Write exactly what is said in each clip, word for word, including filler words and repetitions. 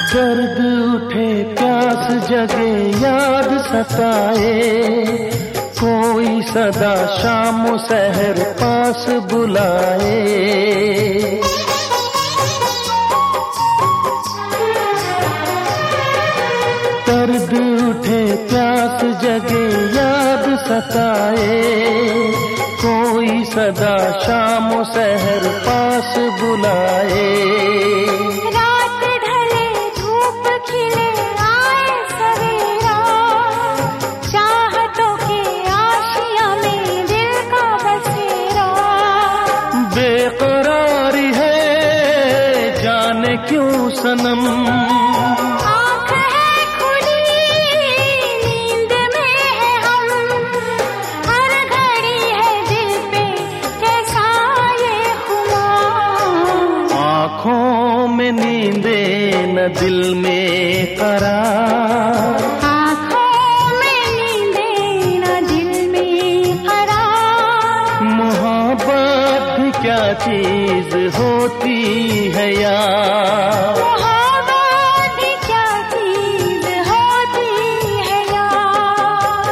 दर्द उठे प्यास जगे याद सताए, कोई सदा शाम सहर पास बुलाए। दर्द उठे प्यास जगे याद सताए, कोई सदा शाम सहर पास बुलाए। बेकरारी है जाने क्यों सनम, आँख है खुली नींद में है हम, हर घड़ी है दिल पे कैसा ये खुमार। आँखों में नींदे न दिल में करार, आँखों में नींदे न दिल में करार। मोहब्बत क्या चीज होती है यार, मोहब्बत भी क्या चीज होती है यार।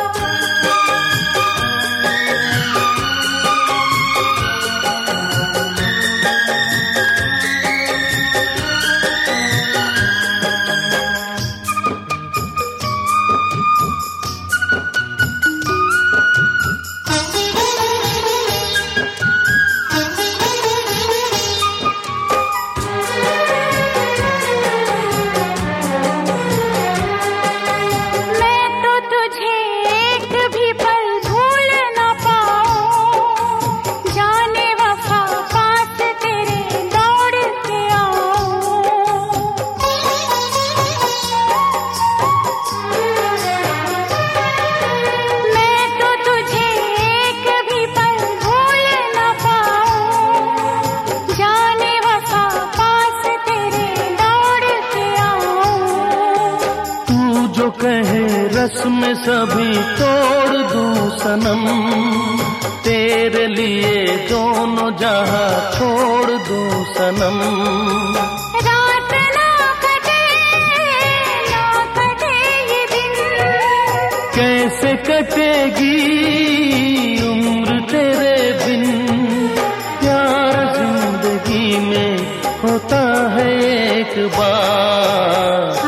कहे रस्म सभी तोड़ दूं सनम, तेरे लिए दोनों जहां छोड़ दूं सनम। रात ना कटे ना कटे ये दिन, कैसे कटेगी उम्र तेरे बिन, प्यार जिंदगी में होता है एक बार।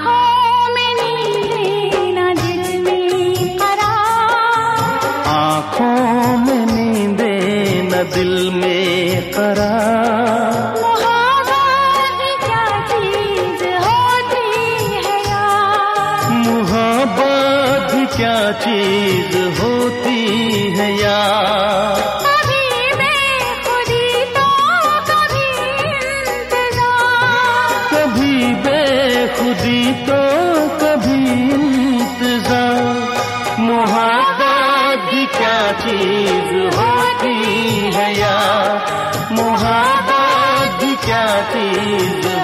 आँखों में नींदे न दिल में करार, मोहब्बत क्या चीज होती है यार। मोहब्बत क्या चीज होती है यार। कभी बेखुदी तो कभी इंतजार, कभी बेखुदी तो कभी इंतजार। मोहब्बत क्या चीज होती है यार, मोहब्बत क्या चीज